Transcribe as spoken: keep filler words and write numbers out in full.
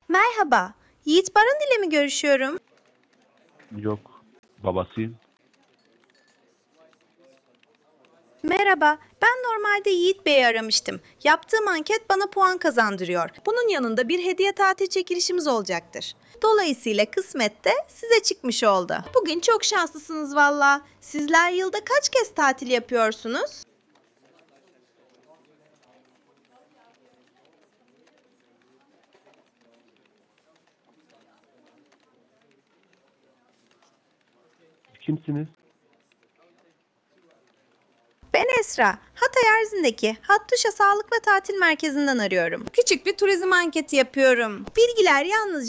Merhaba, Yiğit Baran ile mi görüşüyorum? Yok. Babasıyım. Merhaba, ben normalde Yiğit Bey'i aramıştım. Yaptığım anket bana puan kazandırıyor. Bunun yanında bir hediye tatil çekilişimiz olacaktır. Dolayısıyla kısmet de size çıkmış oldu. Bugün çok şanslısınız valla. Sizler yılda kaç kez tatil yapıyorsunuz? Kimsiniz? Ben Esra, Hatay Erzin'deki Hattuşa Sağlık ve Tatil Merkezi'nden arıyorum. Küçük bir turizm anketi yapıyorum. Bilgiler yalnızca